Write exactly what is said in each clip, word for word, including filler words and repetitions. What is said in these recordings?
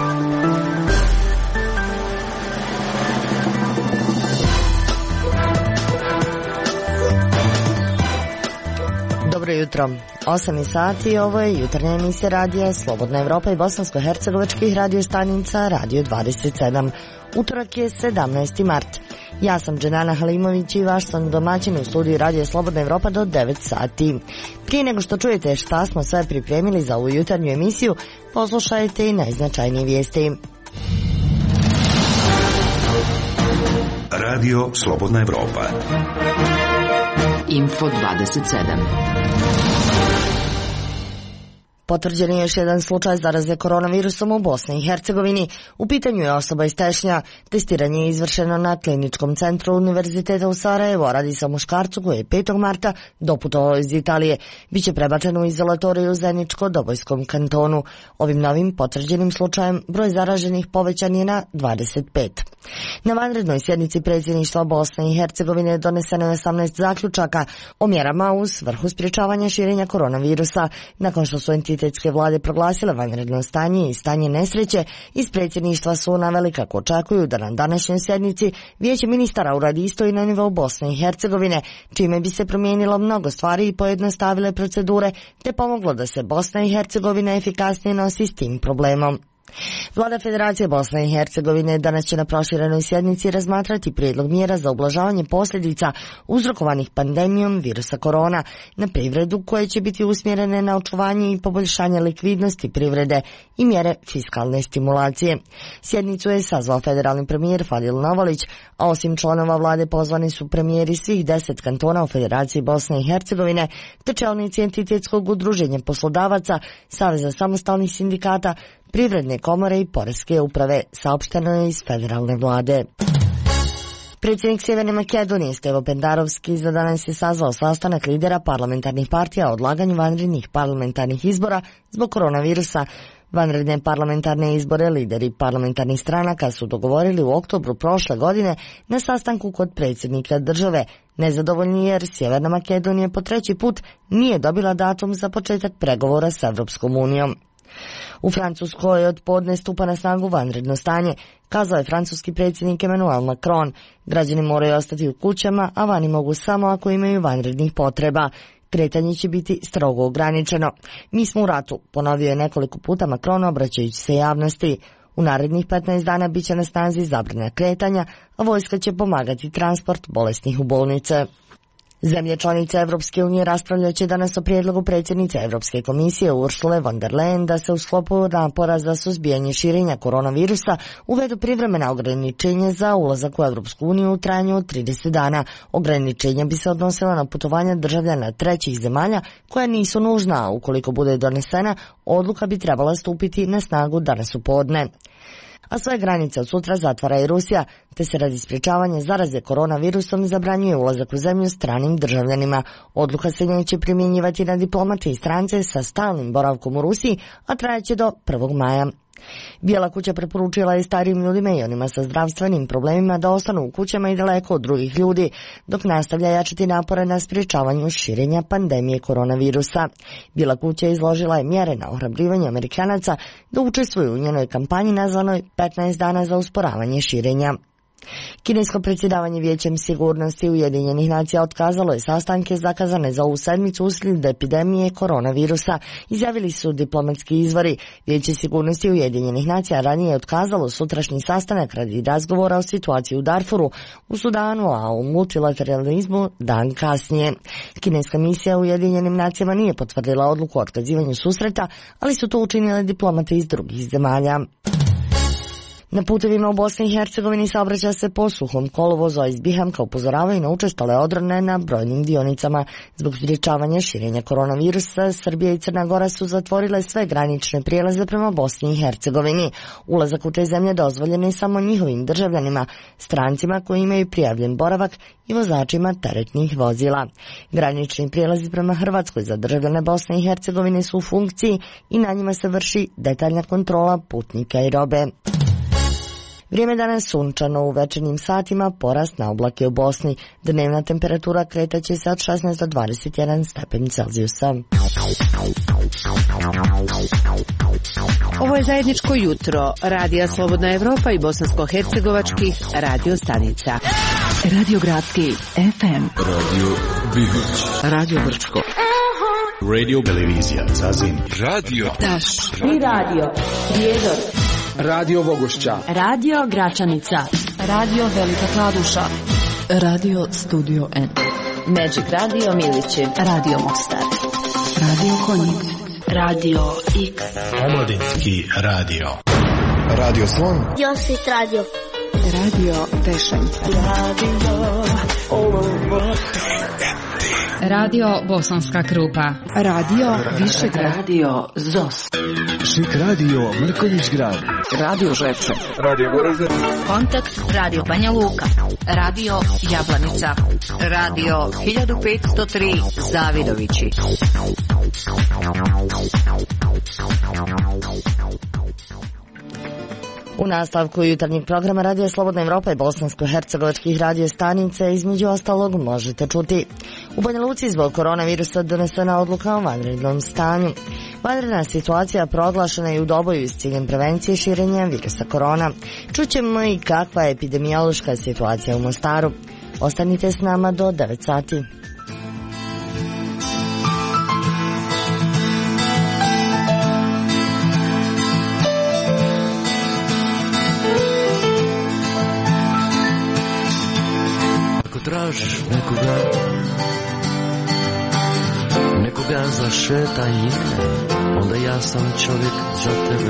Dobro jutro. osam sati i ovo je jutarnja emisija radija Slobodna Evropa i bosansko-hercegovačkih radiostanica Radio dvadeset sedam. Utorak je sedamnaesti mart. Ja sam Dženana Halimović i vaš sam domaćin u studiju radija Slobodna Evropa do devet sati. Prije nego što čujete šta smo sve pripremili za ovu jutarnju emisiju, poslušajte i najznačajnije vijesti. Radio Slobodna Evropa. Info dvadeset sedam. Potvrđen je još jedan slučaj zaraze koronavirusom u Bosni i Hercegovini. U pitanju je osoba iz Tešnja. Testiranje je izvršeno na kliničkom centru Univerziteta u Sarajevu, a radi se o muškarcu koji je petog marta doputovao iz Italije. Biće prebačen u izolatoriju u Zeničko-Dobojskom kantonu. Ovim novim potvrđenim slučajem broj zaraženih povećan je na dvadeset pet. Na vanrednoj sjednici predsjedništva Bosne i Hercegovine doneseno je osamnaest zaključaka o mjerama u svrhu sprječavanja širenja koronavirusa. Nakon što su entitetske vlade proglasile vanredno stanje i stanje nesreće, iz predsjedništva su naveli kako očekuju da na današnjoj sjednici Vijeće ministara uradi isto i na nivou Bosne i Hercegovine, čime bi se promijenilo mnogo stvari i pojednostavile procedure, te pomoglo da se Bosna i Hercegovina efikasnije nosi s tim problemom. Vlada Federacije Bosne i Hercegovine danas će na proširenoj sjednici razmatrati prijedlog mjera za ublažavanje posljedica uzrokovanih pandemijom virusa korona na privredu, koje će biti usmjerene na očuvanje i poboljšanje likvidnosti privrede i mjere fiskalne stimulacije. Sjednicu je sazvao federalni premijer Fadil Novalić, a osim članova vlade pozvani su premijeri svih deset kantona u Federaciji Bosne i Hercegovine, te čelnici entitetskog udruženja poslodavaca, Saveza samostalnih sindikata, Privredne komore i poreske uprave, saopšteno je iz federalne vlade. Predsjednik Sjeverne Makedonije Stevo Pendarovski za danas je sazvao sastanak lidera parlamentarnih partija o odlaganju vanrednih parlamentarnih izbora zbog koronavirusa. Vanredne parlamentarne izbore lideri parlamentarnih stranaka su dogovorili u oktobru prošle godine na sastanku kod predsjednika države, nezadovoljni jer Sjeverna Makedonija po treći put nije dobila datum za početak pregovora s Evropskom unijom. U Francuskoj od podne stupa na snagu vanredno stanje, kazao je francuski predsjednik Emmanuel Macron. Građani moraju ostati u kućama, a vani mogu samo ako imaju vanrednih potreba. Kretanje će biti strogo ograničeno. Mi smo u ratu, ponovio je nekoliko puta Macron obraćajući se javnosti. U narednih petnaest dana bit će na snazi zabrana kretanja, a vojska će pomagati transport bolesnih u bolnice. Zemlje članice Evropske unije raspravljat će danas o prijedlogu predsjednice Evropske komisije Ursule von der Leyen da se u sklopu napora za suzbijanje širenja koronavirusa uvedu privremena ograničenja za ulazak u Evropsku uniju u trajanju od trideset dana. Ograničenja bi se odnosila na putovanja državljana trećih zemalja koja nisu nužna, a ukoliko bude donesena, odluka bi trebala stupiti na snagu danas u podne. A svoje granice od sutra zatvara i Rusija, te se radi sprječavanja zaraze koronavirusom zabranjuje ulazak u zemlju stranim državljanima. Odluka se neće primjenjivati na diplomate i strance sa stalnim boravkom u Rusiji, a trajaće do prvog maja. Bijela kuća preporučila je starijim ljudima i onima sa zdravstvenim problemima da ostanu u kućama i daleko od drugih ljudi, dok nastavlja jačati napore na sprječavanju širenja pandemije koronavirusa. Bijela kuća izložila je mjere na ohrabrivanje Amerikanaca da učestvuju u njenoj kampanji nazvanoj petnaest dana za usporavanje širenja. Kinesko predsjedavanje Vijećem sigurnosti Ujedinjenih nacija otkazalo je sastanke zakazane za ovu sedmicu uslijed epidemije koronavirusa, izjavili su diplomatski izvori. Vijeće sigurnosti Ujedinjenih nacija ranije je otkazalo sutrašnji sastanak radi razgovora o situaciji u Darfuru, u Sudanu, a o multilateralizmu dan kasnije. Kineska misija u Ujedinjenim nacijama nije potvrdila odluku o otkazivanju susreta, ali su to učinile diplomate iz drugih zemalja. Na putevima u Bosni i Hercegovini saobraća se po suhom kolovozu, a iz Bihamka upozoravaju na učestale odrone na brojnim dionicama. Zbog sprječavanja širenja koronavirusa, Srbija i Crna Gora su zatvorile sve granične prijelaze prema Bosni i Hercegovini. Ulazak u te zemlje dozvoljen je samo njihovim državljanima, strancima koji imaju prijavljen boravak i vozačima teretnih vozila. Granični prijelazi prema Hrvatskoj za državljane Bosne i Hercegovine su u funkciji i na njima se vrši detaljna kontrola putnika i robe. Vrijeme danas sunčano, u večernjim satima porast na oblake u Bosni. Dnevna temperatura kretaće se od šesnaest do dvadeset jedan stepen Celzijusa. Ovo je zajedničko jutro Radija Slobodna Evropa i bosansko-hercegovačkih radio stanica. Radio Gradski F M, Radio Bihoć, Radio Brčko, Radio Televizija Zazin, Radio Taš i Radio Prijedor, Radio Vogošća, Radio Gračanica, Radio Velika Kladuša, Radio Studio N, Magic Radio Milići, Radio Mostar, Radio Konjic, Radio X, Omladinski radio, Radio Slon, Josit Radio, Radio Pešanj, Radio Olovo, Radio Bosanska Krupa, Radio Višegrad, Radio Zos, Šik Radio Mrkonjić Grad, Radio Žepče, Radio Goražde, Kontakt Radio Banja Luka, Radio Jablanica, Radio hiljadu petsto tri Zavidovići. U nastavku jutarnjeg programa Radija Slobodna Evropa i bosansko-hercegovačkih radio stanica između ostalog možete čuti. U Banja Luci zbog koronavirusa donesena odluka o vanrednom stanju. Vanredna situacija proglašena je u Doboju s ciljem prevencije širenja virusa korona. Čućemo i kakva je epidemiološka situacija u Mostaru. Ostanite s nama do devet sati. Tražiš nekoga, nekoga za šetanje, onda ja sam čovjek za tebe.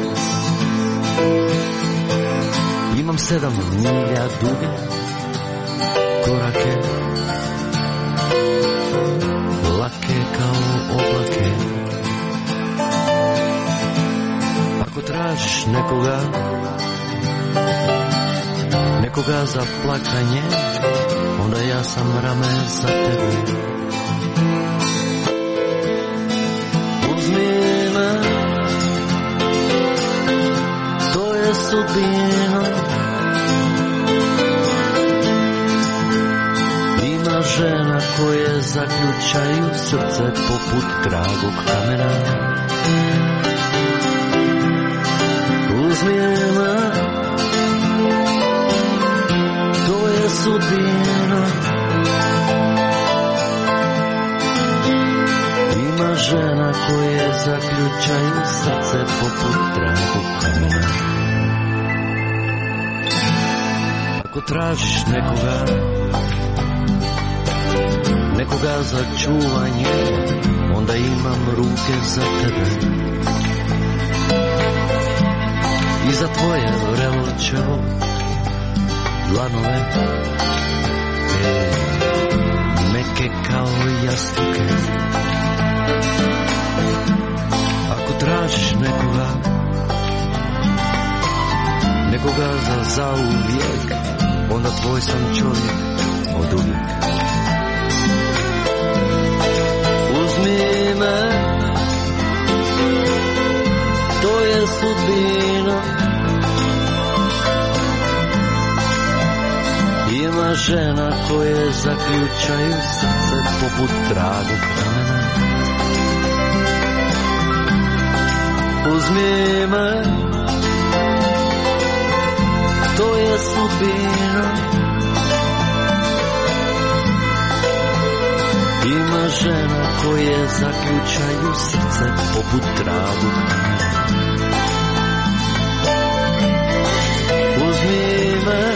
Imam sedam milja duge korake, lake kao oblake. Ako tražiš nekoga, nekoga za plakanje, onda ja sam rame za tebe. Uzmi me, to je sudbina. Ima žena koje zaključaju srce poput dragog kamena. Uzmi me, to je sudbina. Ima žena koje zaključaju srce poput dragog kamena. Ako tražiš nekoga, nekoga za čuvanje, onda imam ruke za tebe. I za tvoje vrelčevo dlanove, e, meke kao jastuke. Ako tražiš nekoga, nekoga za zauvijek, onda tvoj sam čovjek od uvijek. Uzmi me, to je sudbina. Ima žena koje zaključaju srce poput dragog kamena. Uzmi me, to je sudbina. Ima žena koje zaključaju srce poput dragog kamena. Uzmi me,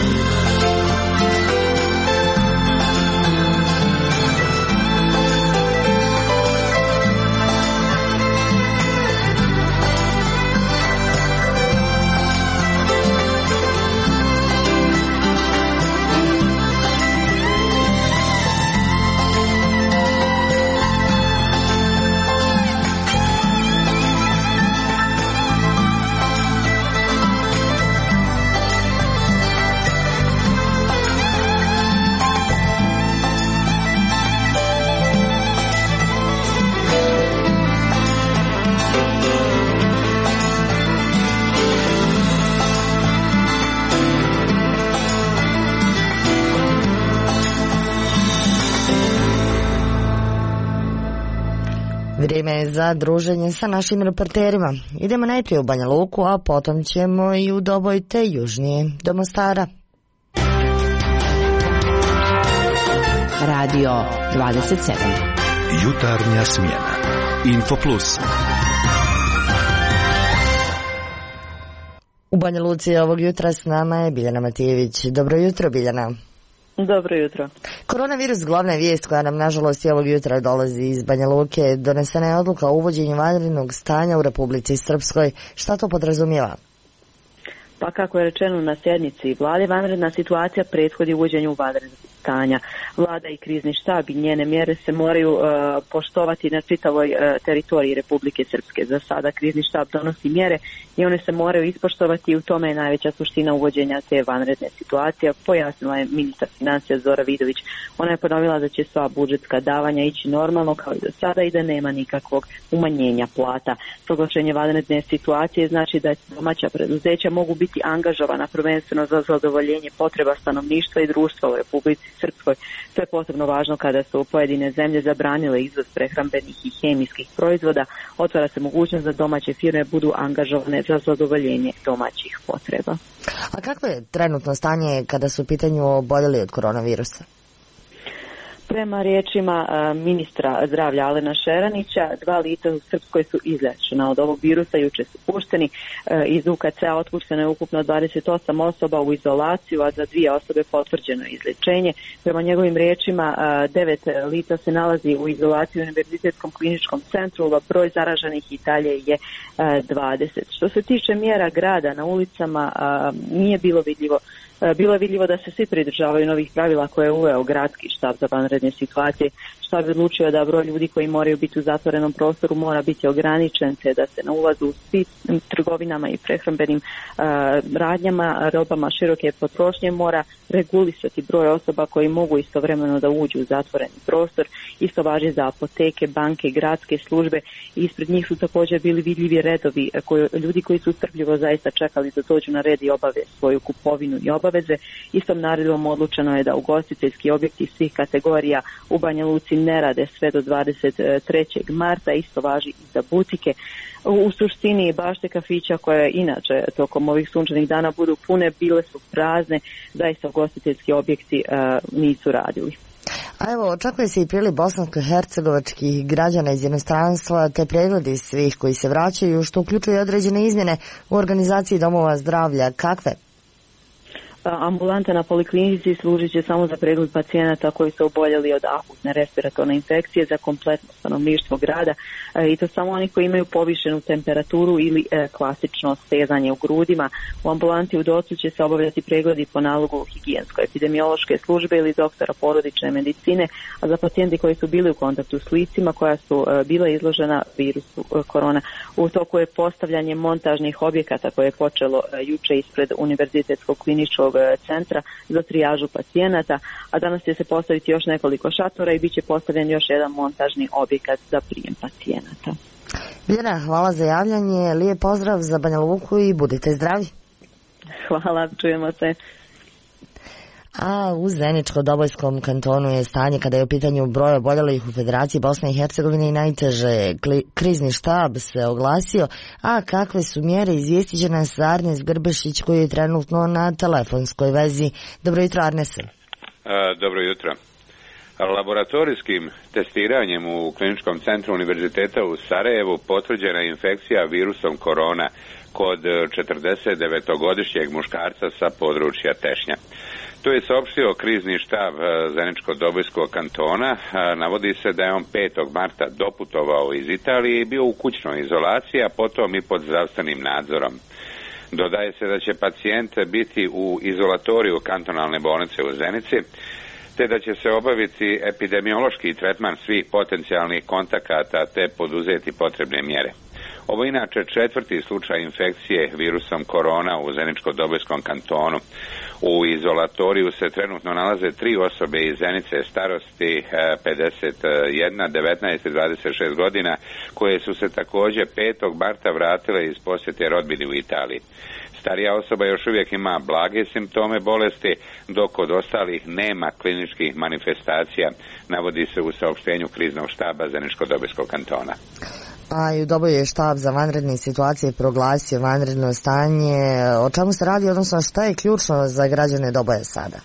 Vrijeme je za druženje sa našim reporterima. Idemo najprije u Banja Luku, a potom ćemo i u Doboj te južnije do Mostara. Radio dvadeset sedam. Jutarnja smjena. Infoplus. U Banja Luci ovog jutra s nama je Biljana Matijević. Dobro jutro, Biljana. Dobro jutro. Koronavirus glavna je vijest koja nam nažalost i ovog jutra dolazi iz Banja Luke. Donesena je odluka o uvođenju vanrednog stanja u Republici Srpskoj. Šta to podrazumijeva? Pa kako je rečeno na sjednici vlade, vanredna situacija prethodi uvođenju vanrednog stanja. Vlada i krizni štab i njene mjere se moraju uh, poštovati na čitavoj uh, teritoriji Republike Srpske. Za sada krizni štab donosi mjere i one se moraju ispoštovati i u tome je najveća suština uvođenja te vanredne situacije, pojasnila je ministar financija Zora Vidović. Ona je ponovila da će sva budžetska davanja ići normalno kao i do sada i da nema nikakvog umanjenja plata. Proglašenje vanredne situacije znači da domaća preduzeća mogu biti angažovana prvenstveno za zadovoljenje potreba stanovništva i društva u Republici Srpskoj. To je posebno važno kada su pojedine zemlje zabranile izvoz prehrambenih i hemijskih proizvoda. Otvara se mogućnost da domaće firme budu angažovane za zadovoljenje domaćih potreba. A kako je trenutno stanje kada su u pitanju oboljeli od koronavirusa? Prema riječima ministra zdravlja Alena Šeranića, dva lica u Srpskoj su izlečena od ovog virusa, juče su pušteni. Iz U K C-a otpušteno je ukupno dvadeset osam osoba u izolaciju, a za dvije osobe potvrđeno je izlječenje. Prema njegovim riječima, devet lica se nalazi u izolaciji u Univerzitetskom kliničkom centru, a broj zaraženih i dalje je dvadeset. Što se tiče mjera grada na ulicama, nije bilo vidljivo Bilo je vidljivo da se svi pridržavaju novih pravila koje je uveo gradski štab za vanredne situacije. Štab je odlučio da broj ljudi koji moraju biti u zatvorenom prostoru mora biti ograničen, te da se na ulazu u svim trgovinama i prehrambenim uh, radnjama, robama široke potrošnje mora regulisati broj osoba koji mogu istovremeno da uđu u zatvoreni prostor. Isto važi za apoteke, banke, gradske službe i ispred njih su također bili vidljivi redovi koji, ljudi koji su strpljivo zaista čekali da dođu na red i obave svoju kupovinu i obaveze. Istom naredbom odlučeno je da ugostiteljski objekti svih kategorija u Banja Luci ne rade sve do dvadeset trećeg marta, isto važi i za butike. U suštini bašte kafića koje inače tokom ovih sunčanih dana budu pune, bile su prazne, zaista ugostiteljski objekti uh, nisu radili. A evo, očekuje se i priliv bosansko-hercegovačkih građana iz inostranstva te pregledi svih koji se vraćaju, što uključuje određene izmjene u organizaciji domova zdravlja. Kakve? Ambulanta na poliklinici služit će samo za pregled pacijenata koji su oboljeli od akutne respiratorne infekcije za kompletno stanovništvo grada i to samo oni koji imaju povišenu temperaturu ili e, klasično stezanje u grudima. U ambulanti u Docu će se obavljati pregledi po nalogu higijensko-epidemiološke službe ili doktora porodične medicine, a za pacijenti koji su bili u kontaktu s licima koja su e, bila izložena virusu e, korona. U toku je postavljanje montažnih objekata koje je počelo e, juče ispred Univerzitetskog kliničkog centra za trijažu pacijenata, a danas će se postaviti još nekoliko šatora i bit će postavljen još jedan montažni objekat za prijem pacijenata. Biljana, hvala za javljanje, lijep pozdrav za Banja Luku i budite zdravi. Hvala, čujemo se. A u Zeničko-Dobojskom kantonu je stanje kada je u pitanju broj oboljelih u Federaciji Bosne i Hercegovine i najteže. Krizni štab se oglasio, a kakve su mjere izvijestit će nas Arnes Grbešić koji je trenutno na telefonskoj vezi. Dobro jutro, Arnese. A, dobro jutro. Laboratorijskim testiranjem u Kliničkom centru Univerziteta u Sarajevu potvrđena je infekcija virusom korona kod četrdeset devetogodišnjeg muškarca sa područja Tešnja. To je saopštio krizni štab Zeničko-Dobojskog kantona. Navodi se da je on petog marta doputovao iz Italije i bio u kućnoj izolaciji, a potom i pod zdravstvenim nadzorom. Dodaje se da će pacijent biti u izolatoriju kantonalne bolnice u Zenici, te da će se obaviti epidemiološki tretman svih potencijalnih kontakata te poduzeti potrebne mjere. Ovo je inače četvrti slučaj infekcije virusom korona u Zeničko-Dobojskom kantonu. U izolatoriju se trenutno nalaze tri osobe iz Zenice starosti pedeset jedna, devetnaest i dvadeset šest godina, koje su se također petog marta vratile iz posjete rodbini u Italiji. Starija osoba još uvijek ima blage simptome bolesti, dok kod ostalih nema kliničkih manifestacija, navodi se u saopštenju kriznog štaba Zeničko-Dobojskog kantona. A i u Doboju je štab za vanredne situacije proglasio vanredno stanje. O čemu se radi, odnosno šta je ključno za građane Doboja sada?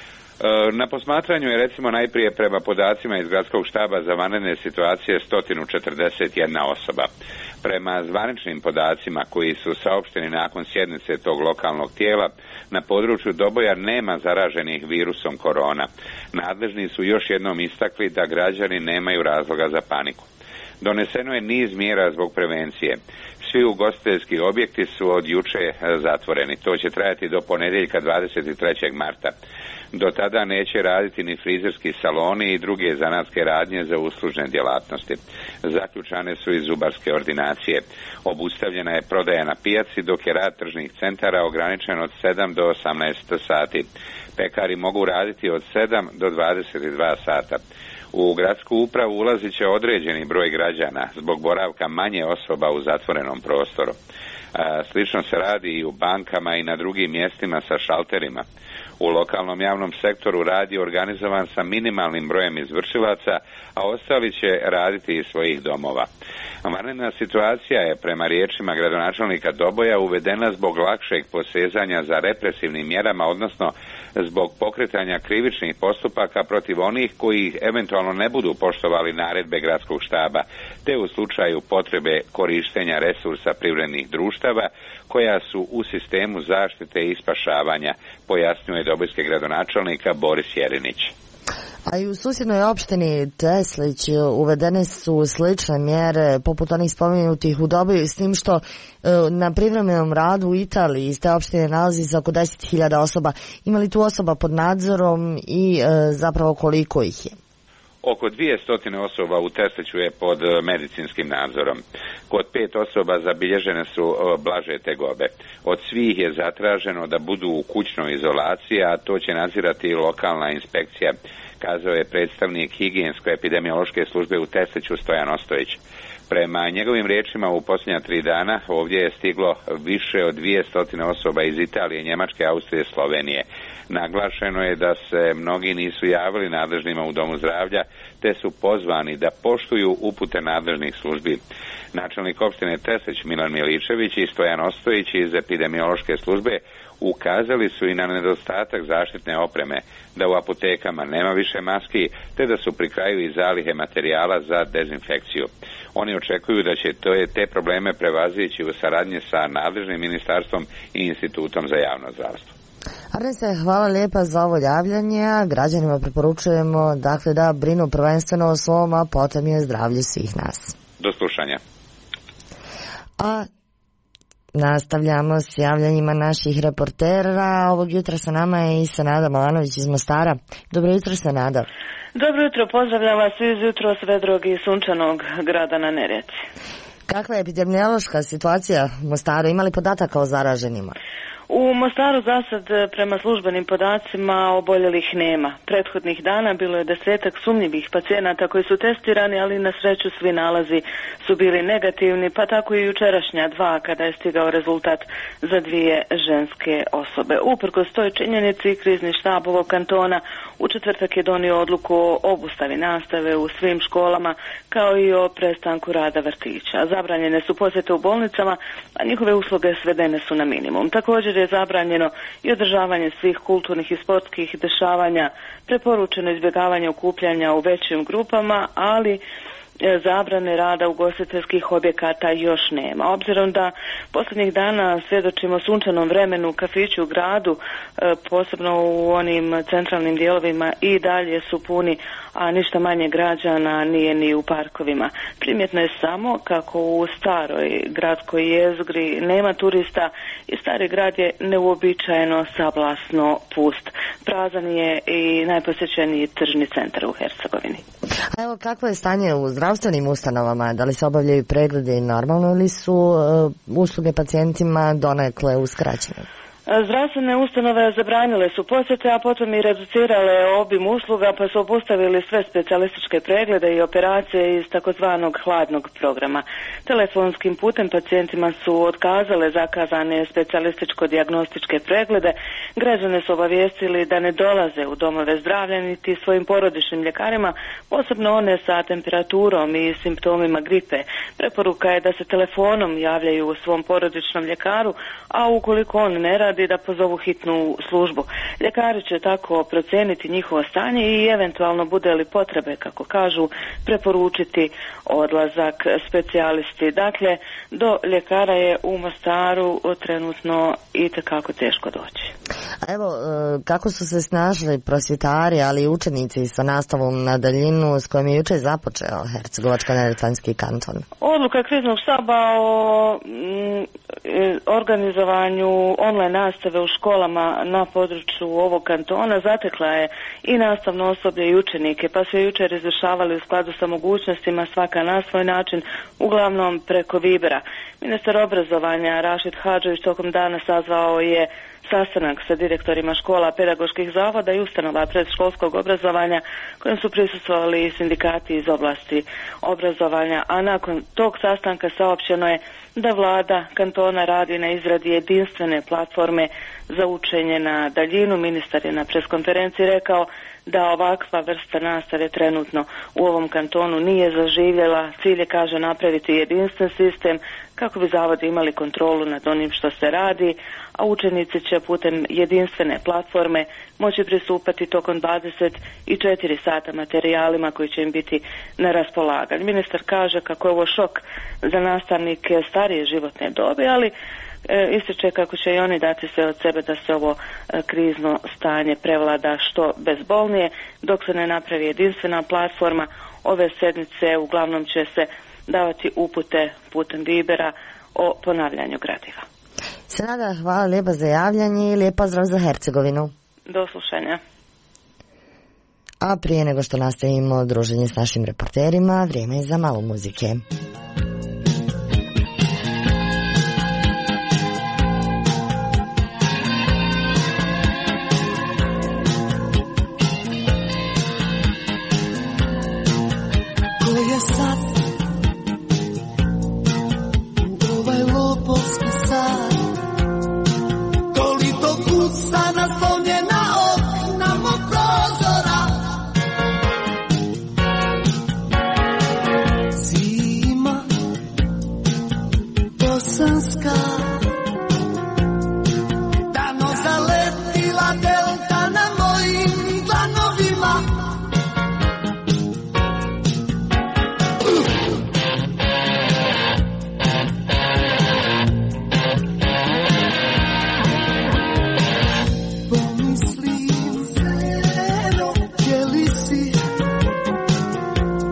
Na posmatranju je recimo najprije prema podacima iz gradskog štaba za vanredne situacije sto četrdeset jedna osoba. Prema zvaničnim podacima koji su saopšteni nakon sjednice tog lokalnog tijela, na području Doboja nema zaraženih virusom korona. Nadležni su još jednom istakli da građani nemaju razloga za paniku. Doneseno je niz mjera zbog prevencije. Svi ugostiteljski objekti su od juče zatvoreni. To će trajati do ponedjeljka dvadeset trećeg marta. Do tada neće raditi ni frizerski saloni i druge zanatske radnje za uslužne djelatnosti. Zaključane su i zubarske ordinacije. Obustavljena je prodaja na pijaci, dok je rad tržnih centara ograničen od sedam do osamnaest sati. Pekari mogu raditi od sedam do dvadeset dva sata. U gradsku upravu ulazit će određeni broj građana zbog boravka manje osoba u zatvorenom prostoru. Slično se radi i u bankama i na drugim mjestima sa šalterima. U lokalnom javnom sektoru rad je organizovan sa minimalnim brojem izvršilaca, a ostali će raditi iz svojih domova. Vanredna situacija je, prema riječima gradonačelnika Doboja, uvedena zbog lakšeg posezanja za represivnim mjerama, odnosno zbog pokretanja krivičnih postupaka protiv onih koji eventualno ne budu poštovali naredbe gradskog štaba, te u slučaju potrebe korištenja resursa privrednih društava koja su u sistemu zaštite i spašavanja, pojasnjuje dobojski gradonačelnika Boris Jerinić. A i u susjednoj opštini Teslić uvedene su slične mjere poput onih spomenutih u Doboju, s tim što na privremenom radu u Italiji iz te opštine nalazi se oko deset hiljada osoba. Ima li tu osoba pod nadzorom i zapravo koliko ih je? Oko dvjesto osoba u Tesliću je pod medicinskim nadzorom. Kod pet osoba zabilježene su blaže tegobe. Od svih je zatraženo da budu u kućnoj izolaciji, a to će nadzirati i lokalna inspekcija, kazao je predstavnik higijensko-epidemiološke službe u Tesliću Stojan Ostojić. Prema njegovim riječima u posljednja tri dana ovdje je stiglo više od dvjesto osoba iz Italije, Njemačke, Austrije, Slovenije. Naglašeno je da se mnogi nisu javili nadležnima u domu zdravlja, te su pozvani da poštuju upute nadležnih službi. Načelnik opštine Teslić Milan Miličević i Stojan Ostojić iz epidemiološke službe ukazali su i na nedostatak zaštitne opreme, da u apotekama nema više maski, te da su pri kraju i zalihe materijala za dezinfekciju. Oni očekuju da će te probleme prevazići u saradnji sa nadležnim ministarstvom i institutom za javno zdravstvo. Arnese, hvala lijepa za ovo javljanje. Građanima preporučujemo dakle da brinu prvenstveno o svom, a potom je zdravlje svih nas. Do slušanja. A nastavljamo s javljanjima naših reportera. Ovog jutra sa nama je i Senada Malanović iz Mostara. Dobro jutro, Senada. Dobro jutro, pozdravljam vas iz jutro svedrog i sunčanog grada na Neretvi. Kakva je epidemiološka situacija u Mostaru? Ima li podataka o zaraženima? U Mostaru zasad prema službenim podacima oboljelih nema. Prethodnih dana bilo je desetak sumnjivih pacijenata koji su testirani, ali na sreću svi nalazi su bili negativni, pa tako i jučerašnja dva kada je stigao rezultat za dvije ženske osobe. Uprkos toj činjenici, krizni štab ovog kantona u četvrtak je donio odluku o obustavi nastave u svim školama, kao i o prestanku rada vrtića. Zabranjene su posjete u bolnicama, a njihove usluge svedene su na minimum. Također je zabranjeno i održavanje svih kulturnih i sportskih dešavanja, preporučeno izbjegavanje okupljanja u većim grupama, ali zabrane rada ugostiteljskih objekata još nema. Obzirom da posljednjih dana svjedočimo sunčanom vremenu, kafići u gradu, posebno u onim centralnim dijelovima, i dalje su puni, a ništa manje građana nije ni u parkovima. Primjetno je samo kako u staroj gradskoj jezgri nema turista i stari grad je neuobičajeno sablasno pust. Prazan je i najposjećeniji tržni centar u Hercegovini. A evo, kakvo je stanje u zdravstvenim ustanovama? Da li se obavljaju preglede normalno ili su uh, usluge pacijentima donekle uskraćene? Zdravstvene ustanove zabranile su posjete, a potom i reducirale obim usluga, pa su obustavili sve specijalističke preglede i operacije iz takozvanog hladnog programa. Telefonskim putem pacijentima su otkazale zakazane specijalističko-dijagnostičke preglede. Građane su obavijestili da ne dolaze u domove zdravlja niti svojim porodičnim ljekarima, posebno one sa temperaturom i simptomima gripe. Preporuka je da se telefonom javljaju u svom porodičnom ljekaru, a ukoliko on ne radi, da pozovu hitnu službu. Ljekari će tako procijeniti njihovo stanje i eventualno bude li potrebe, kako kažu, preporučiti odlazak specijalisti. Dakle, do ljekara je u Mostaru trenutno itekako teško doći. A evo, kako su se snažili prosvjetari, ali i učenici sa nastavom na daljinu s kojom je jučer započeo Hercegovačko-neretvanski kanton? Odluka kriznog štaba o mm, organizovanju online nastave u školama na području ovog kantona zatekla je i nastavno osoblje i učenike, pa su jučer izvršavali u skladu sa mogućnostima svaka na svoj način, uglavnom preko Vibera. Ministar obrazovanja Rašid Hadžović tokom dana sazvao je sastanak sa direktorima škola, pedagoških zavoda i ustanova predškolskog obrazovanja kojim su prisustvovali i sindikati iz oblasti obrazovanja, a nakon tog sastanka saopćeno je da vlada kantona radi na izradi jedinstvene platforme za učenje na daljinu. Ministar je na preskonferenciji rekao da ovakva vrsta nastave trenutno u ovom kantonu nije zaživjela. Cilj je, kaže, napraviti jedinstven sistem kako bi zavodi imali kontrolu nad onim što se radi, a učenici će putem jedinstvene platforme moći pristupati tokom dvadeset četiri sata materijalima koji će im biti na raspolaganju. Ministar kaže kako je ovo šok za nastavnike starije životne dobi, ali E, ističe kako će i oni dati sve od sebe da se ovo e, krizno stanje prevlada što bezbolnije. Dok se ne napravi jedinstvena platforma, ove sedmice uglavnom će se davati upute putem Vibera o ponavljanju gradiva. Senada, hvala lijepa za javljanje i lijep pozdrav za Hercegovinu. Do slušanja. A prije nego što nastavimo druženje s našim reporterima, vrijeme je za malo muzike.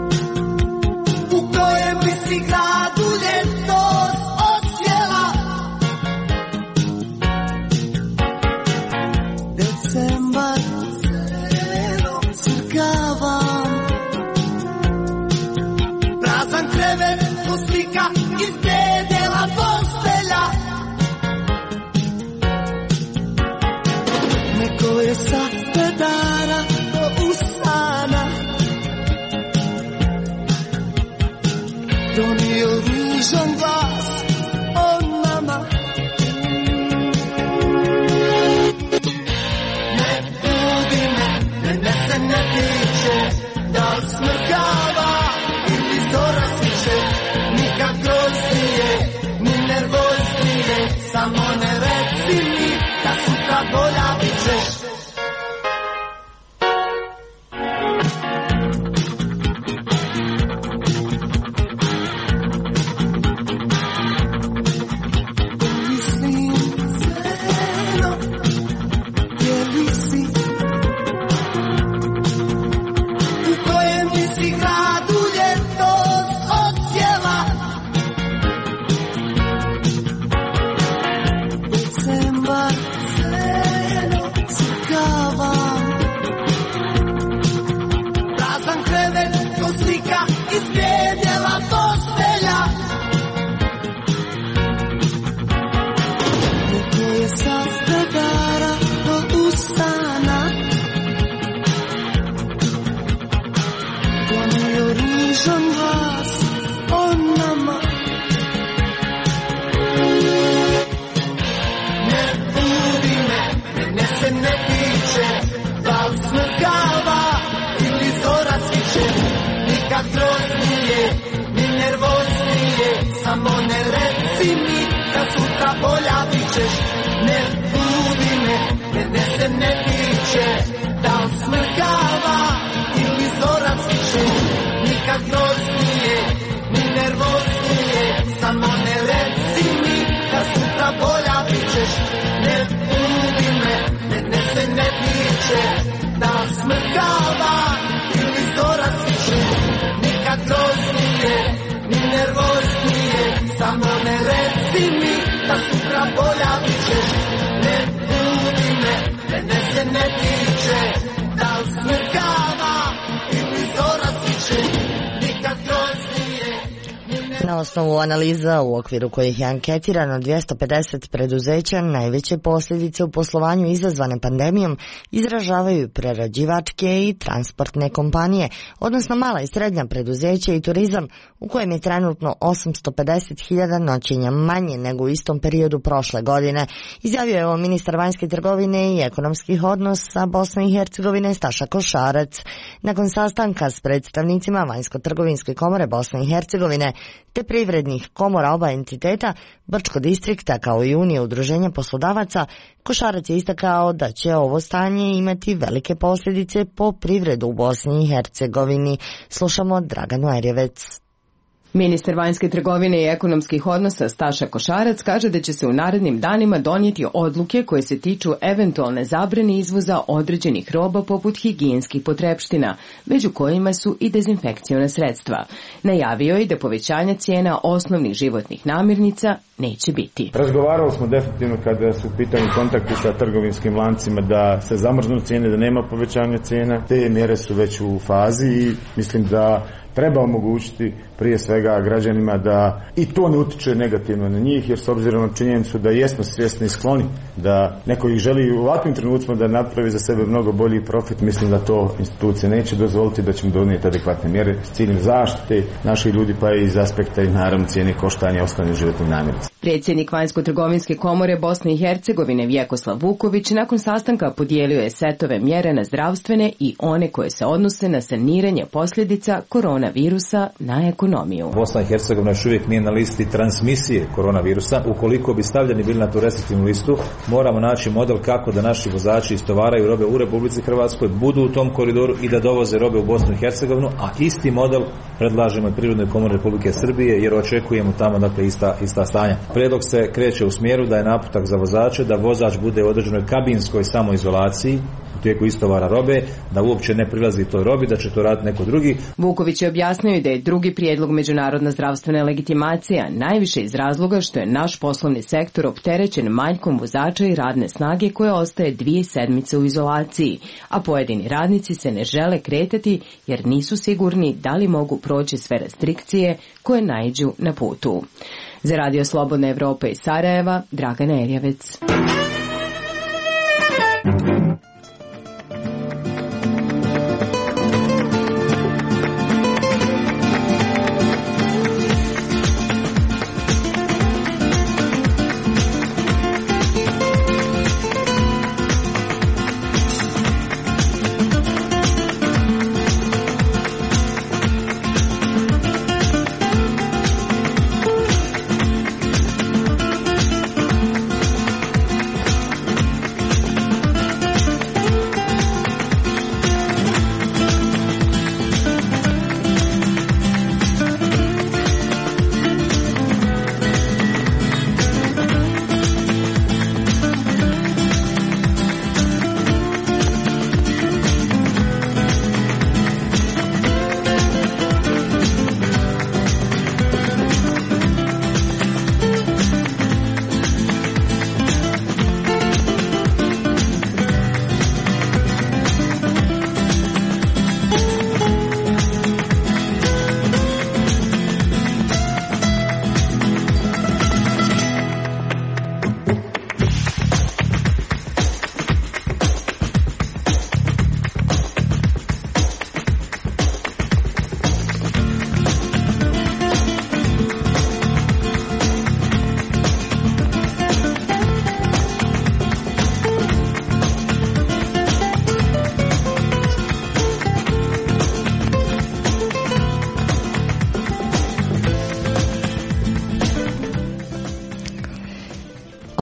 U kojem bi si gradu ljeto odcijela reci mi da sutra bolja bit ćeš. Ne budi me, mene se ne tiče, da li smrkava ili zora sviće. Nikad groznije, ni nervoznije, samo ne reci mi da sutra bolja bit ćeš. Ne budi me, mene se ne tiče, da li smrkava ili zora sviće. Nikad groznije, ni nervoznije, samo ne reci mi da sutra bolja bit ćeš. Ne budi me, mene se ne tiče, da li smrkava ili zora sviće. Nikad groznije. Na osnovu analiza u okviru kojih je anketirano dvjesto pedeset preduzeća, najveće posljedice u poslovanju izazvane pandemijom izražavaju prerađivačke i transportne kompanije, odnosno mala i srednja preduzeća i turizam, u kojem je trenutno osamsto pedeset hiljada noćenja manje nego u istom periodu prošle godine, izjavio je ovo ministar vanjske trgovine i ekonomskih odnosa Bosne i Hercegovine Staša Košarac nakon sastanka s predstavnicima Vanjsko-trgovinske komore Bosne i Hercegovine te privrednih komora oba entiteta, Brčko distrikta kao i Unije udruženja poslodavaca. Košarac je istakao da će ovo stanje imati velike posljedice po privredu u Bosni i Hercegovini. Slušamo Draganu Erjevec. Ministar vanjske trgovine i ekonomskih odnosa Staša Košarac kaže da će se u narednim danima donijeti odluke koje se tiču eventualne zabrane izvoza određenih roba poput higijenskih potrepština, među kojima su i dezinfekciona sredstva. Najavio je da povećanja cijena osnovnih životnih namirnica neće biti. Razgovarali smo definitivno kada su u pitanju kontakti sa trgovinskim lancima da se zamrznu cijene, da nema povećanja cijena. Te mjere su već u fazi i mislim da treba omogućiti prije svega građanima da i to ne utiče negativno na njih, jer s obzirom na činjenicu da jesmo svjesni i skloni da neko ih želi u ovakvim trenucima da napravi za sebe mnogo bolji profit, mislim da to institucije neće dozvoliti, da ćemo donijeti adekvatne mjere s ciljem zaštite naših ljudi, pa i iz aspekta i naravno cijene koštanja osnovnih životnih namirnica. Predsjednik Vanjsko-trgovinske komore Bosne i Hercegovine Vjekoslav Vuković nakon sastanka podijelio je setove mjere na zdravstvene i one koje se odnose na saniranje posljedica koronavirusa na ekonomiju. Bosna i Hercegovina još uvijek nije na listi transmisije koronavirusa. Ukoliko bi stavljeni bili na tu restriktivnu listu, moramo naći model kako da naši vozači istovaraju robe u Republici Hrvatskoj, budu u tom koridoru i da dovoze robe u Bosnu i Hercegovinu, a isti model predlažemo i Privrednoj komori Republike Srbije jer očekujemo tamo dakle ista, ista stanja. Prijedlog se kreće u smjeru da je naputak za vozače da vozač bude u određenoj kabinskoj samoizolaciji u tijeku istovara robe, da uopće ne prilazi toj robi, da će to raditi neko drugi. Vuković je objasnio da je drugi prijedlog međunarodna zdravstvena legitimacija najviše iz razloga što je naš poslovni sektor opterećen manjkom vozača i radne snage koja ostaje dvije sedmice u izolaciji, a pojedini radnici se ne žele kretati jer nisu sigurni da li mogu proći sve restrikcije koje naiđu na putu. Za Radio Slobodna Evropa iz Sarajeva, Dragana Erjevec.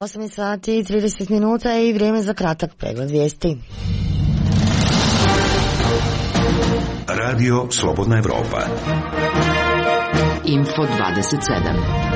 osam sati i trideset minuta i vrijeme za kratak pregled vijesti. Radio Slobodna Evropa. Info dvadeset sedam.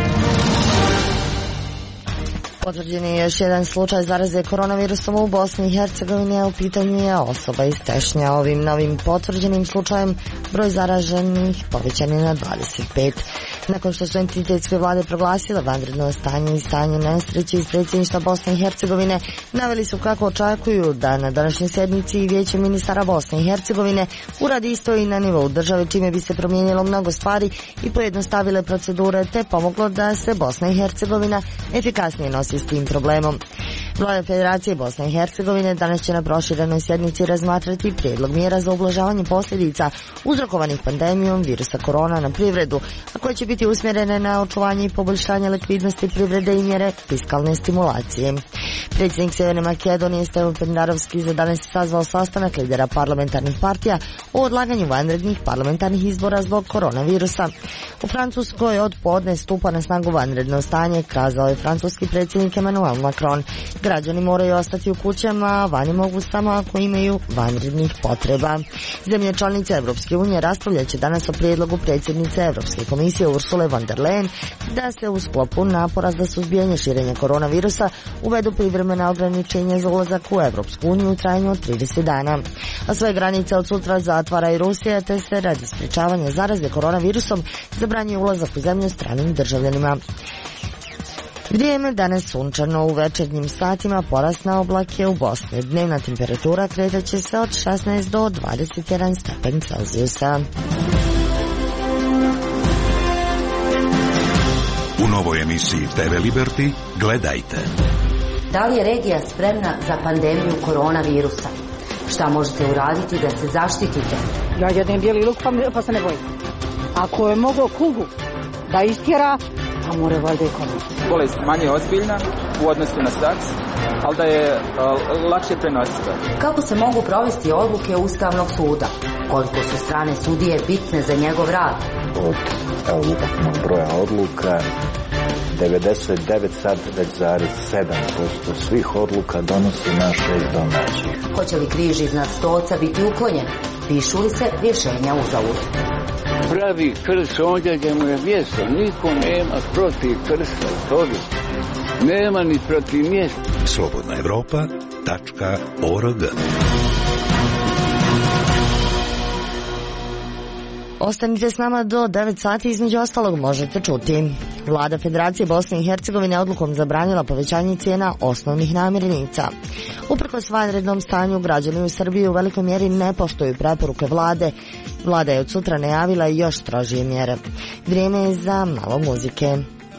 Potvrđen je još jedan slučaj zaraze koronavirusom u Bosni i Hercegovini, a u pitanju je osoba iz Tešnja. Ovim novim potvrđenim slučajem broj zaraženih povećan je na dvadeset pet. Nakon što su entitetske vlade proglasile vanredno stanje i stanje nesreće iz predsjedništva Bosne i Hercegovine, naveli su kako očekuju da na današnjoj sjednici i Vijeće ministara Bosne i Hercegovine uradi isto i na nivou države, čime bi se promijenilo mnogo stvari i pojednostavile procedure, te pomoglo da se Bosna i Hercegovina efikasnije nosi s tim problemom. Vlada Federacije Bosne i Hercegovine danas će na proširenoj sjednici razmatrati prijedlog mjera za ublažavanje posljedica uzrokovanih pandemijom virusa korona na privredu, a koje će biti usmjerene na očuvanje i poboljšanje likvidnosti privrede i mjere fiskalne stimulacije. Predsjednik Sjeverne Makedonije Stevo Pendarovski za danas sazvao sastanak lidera parlamentarnih partija o odlaganju vanrednih parlamentarnih izbora zbog koronavirusa. U Francuskoj od podne stupa na snagu vanredno stanje, kazao je francuski predsjednik Emmanuel Macron. Građani moraju ostati u kućama, a vani mogu samo ako imaju vanrednih potreba. Zemlje članice Evropske unije raspravljat će danas o prijedlogu predsjednice Evropske komisije Ursule von der Leyen da se u sklopu napora za suzbijanje širenja koronavirusa uvedu privremena ograničenja za ulazak u Evropsku uniju u trajanju od trideset dana. A svoje granice od sutra zatvara i Rusija, te se radi sprečavanja zaraze koronavirusom zabranjuje ulazak u zemlju stranim državljanima. Vrijeme danas sunčano, u večernjim satima porast na oblake u Bosni. Dnevna temperatura kretat će se od šesnaest do dvadeset jedan stepen Celzijusa. U novoj emisiji te ve Liberty gledajte. Da li je regija spremna za pandemiju koronavirusa? Šta možete uraditi da se zaštitite? Ja jedem bijeli luk pa, pa se ne bojim. Ako je mogao kugu da istjera, a more valjda i kome. Bolest manje ozbiljna u odnosu na SARS, ali da je uh, lakše prenositi. Kako se mogu provesti odluke Ustavnog suda? Koliko su strane sudije bitne za njegov rad? Od evo, ukupnog broja odluka, devedeset devet zarez sedam posto svih odluka donosi naše domaćih. Hoće li križ iznad stolca biti uklonjen? Pišu li se rješenja uzalud? Pravi krst ondje gdje mu je mjesto. Niko nema protiv krsta toga. Nema ni protiv mjesta. Slobodna Evropa tačka org. Ostanite s nama do devet sati, između ostalog možete čuti. Vlada Federacije Bosne i Hercegovine odlukom zabranila povećanje cijena osnovnih namirnica. Uprkos vanrednom stanju, građani u Srbiji u velikoj mjeri ne poštuju preporuke vlade. Vlada je od sutra najavila još strožije mjere. Vrijeme je za malo muzike.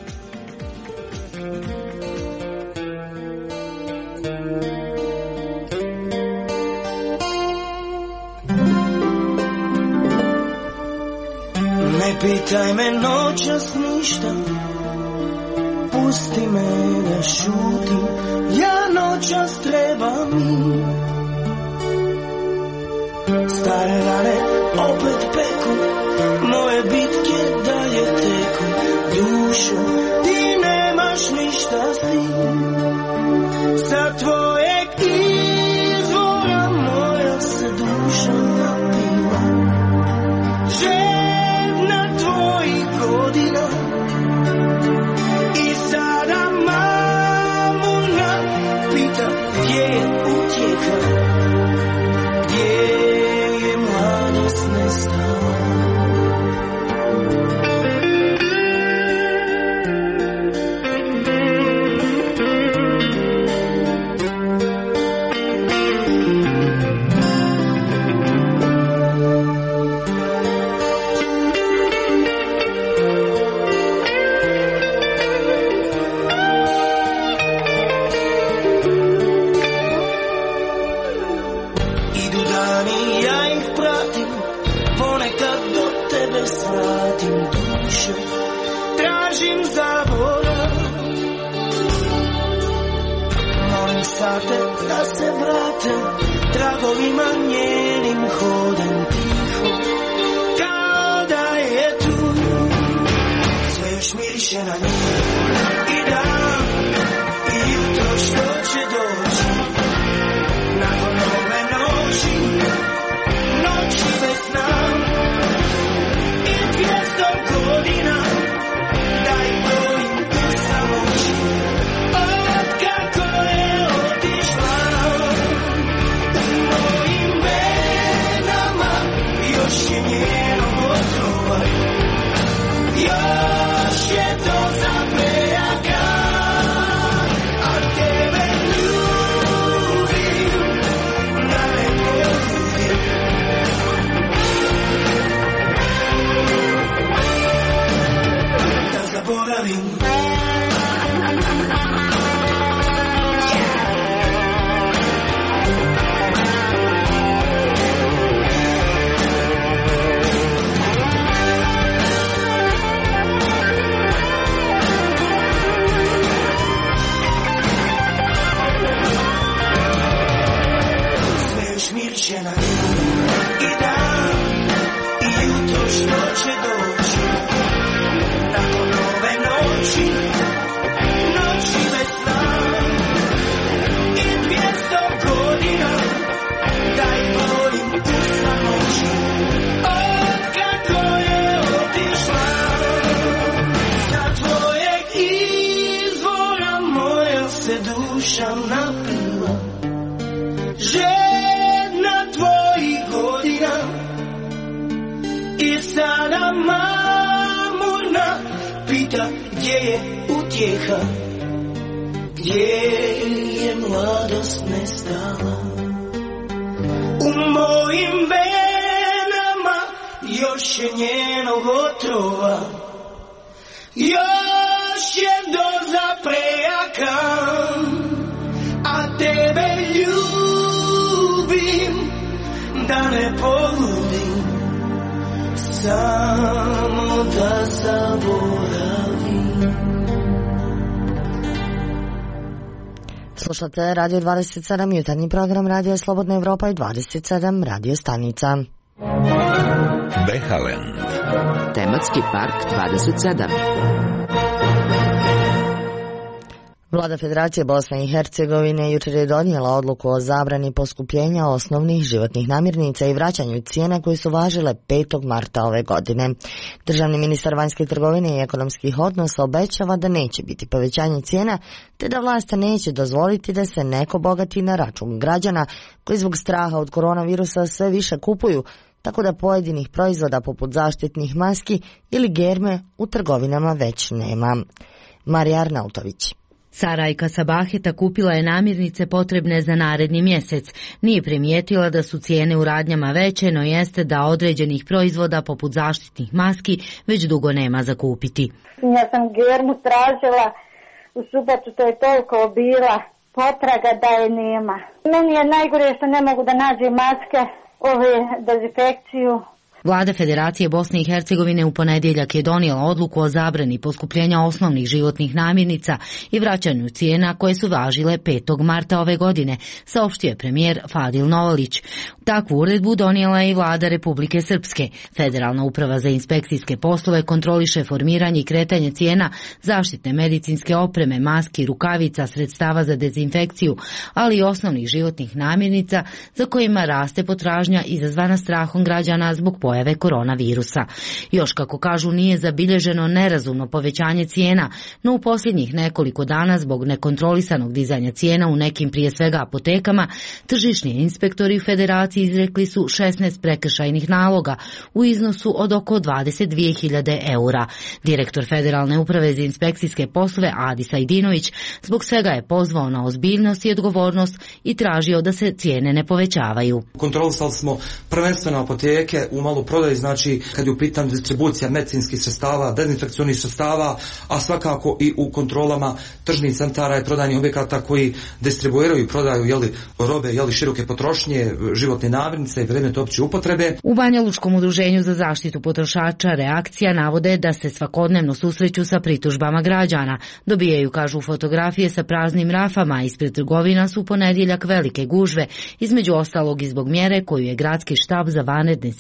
Ne pitaj me noćas ništa, pusti me da šutim, ja noćas trebam mir. Stare rane opet peku, moje bitke dalje teku. Dušo, ti nemaš ništa s tim, sa tvojeg izvora moja se duša napiva. Žedna tvojih godina i sada mamuna pita gdje je utjeha, gdje je mladost nestala. Da se vrate tragovima njenim hodem tiho, kao da je tu sve još miriše na nju. I dan, i jutro što će doći, nakon ove noći, noći bez sna i dvjesto godina, daj volim u samoći, od kako je otišla. U mojim venama još je njeno otrova, još je doza prejaka, a tebe ljubim, da ne poludim. Da zaboravim. Smirčena i dan i jutro što će doći, nakon ove noći, noći bez sna i dvjesto godina, daj volim u samoći, od kako je otišla. Sa tvojeg izvora moja se duša napila, žedna tvojih godina, i sada mamurna pita gdje je utjeha, gdje je mladost nestala. U mojim venama još je njenog otrova, još je doza prejaka, a tebe ljubim, da ne poludim, samo da zaboravim. Slušate Radio dvadeset sedam, jutarnji program Radio Slobodna Evropa i dvadeset sedam radio stanica. Behalen. Tematski park dvadeset sedam. Vlada Federacije Bosne i Hercegovine jučer je donijela odluku o zabrani poskupljenja osnovnih životnih namirnica i vraćanju cijena koje su važile petog marta ove godine. Državni ministar vanjske trgovine i ekonomskih odnosa obećava da neće biti povećanje cijena, te da vlast neće dozvoliti da se neko bogati na račun građana koji zbog straha od koronavirusa sve više kupuju, tako da pojedinih proizvoda poput zaštitnih maski ili germe u trgovinama već nema. Marija Arnautović. Sarajka Sabaheta kupila je namirnice potrebne za naredni mjesec. Nije primijetila da su cijene u radnjama veće, no jeste da određenih proizvoda poput zaštitnih maski već dugo nema za kupiti. Ja sam germu tražila u subotu, to je toliko bila potraga da je nema. Meni je najgore što ne mogu da nađem maske, ove dezinfekciju. Vlada Federacije Bosne i Hercegovine u ponedjeljak je donijela odluku o zabrani poskupljenja osnovnih životnih namirnica i vraćanju cijena koje su važile petog marta ove godine, saopštio je premijer Fadil Novalić. Takvu uredbu donijela je i vlada Republike Srpske. Federalna uprava za inspekcijske poslove kontroliše formiranje i kretanje cijena zaštitne medicinske opreme, maski, rukavica, sredstava za dezinfekciju, ali i osnovnih životnih namirnica za kojima raste potražnja izazvana strahom građana zbog pojave koronavirusa. Još, kako kažu, nije zabilježeno nerazumno povećanje cijena, no u posljednjih nekoliko dana zbog nekontrolisanog dizanja cijena u nekim prije svega apotekama, tržišni inspektori u Federaciji izrekli su šesnaest prekršajnih naloga u iznosu od oko dvadeset dvije hiljade eura. Direktor Federalne uprave za inspekcijske poslove Adis Ajdinović zbog svega je pozvao na ozbiljnost i odgovornost i tražio da se cijene ne povećavaju. Kontrolisali smo prvenstveno apoteke u maloprodaji, znači kad je u pitanju distribucija medicinskih sredstava, dezinfekcionih sredstava, a svakako i u kontrolama tržnih centara i prodajnih objekata koji distribuiraju i prodaju jeli, robe jeli, široke potrošnje, životne namirnice i predmete opće upotrebe. U Banja Lučkom udruženju za zaštitu potrošača Reakcija navode da se svakodnevno susreću sa pritužbama građana. Dobijaju, kažu, fotografije sa praznim rafama, ispred trgovina su u ponedjeljak velike gužve, između ostalog i zbog mjere koju je gradski štab za vanredne situacije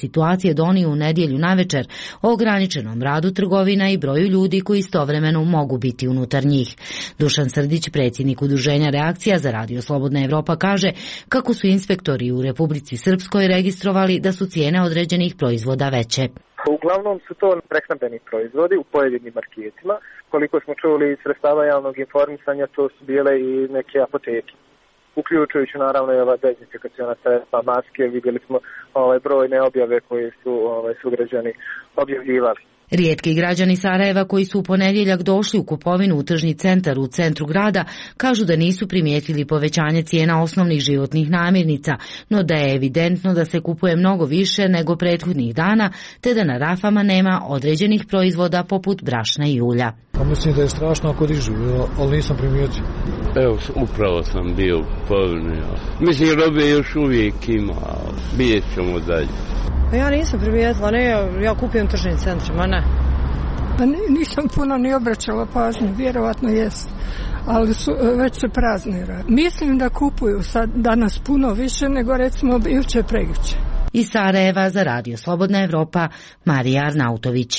je donio u nedjelju navečer o ograničenom radu trgovina i broju ljudi koji istovremeno mogu biti unutar njih. Dušan Srdić, predsjednik udruženja Reakcija za Radio Slobodna Evropa, kaže kako su inspektori u Republici Srpskoj registrovali da su cijene određenih proizvoda veće. Uglavnom su to prehrambeni proizvodi u pojedinim marketima. Koliko smo čuli iz sredstava javnog informisanja, to su bile i neke apoteke. Uključujući naravno i ova dezinfekaciona sredstva, maske, vidjeli smo ovaj brojne objave koje su ovaj, sugrađani objavljivali. Rijetki građani Sarajeva koji su u ponedjeljak došli u kupovinu u tržni centar u centru grada kažu da nisu primijetili povećanje cijena osnovnih životnih namirnica, no da je evidentno da se kupuje mnogo više nego prethodnih dana, te da na rafama nema određenih proizvoda poput brašna i ulja. Pa mislim da je strašno ako dižu, ali nisam primijetio. Evo, upravo sam bio povnio. Mislim, robe još uvijek ima, bijet ćemo dalje. Pa ja nisam primijetila, ne, ja kupujem tržnim centrima, ne. Pa nisam puno ni obraćala pažnju, vjerovatno jest, ali su, već se praznira. Mislim da kupuju sad danas puno više nego recimo juče prekjuče. Iz Sarajeva za Radio Slobodna Evropa, Marija Arnautović.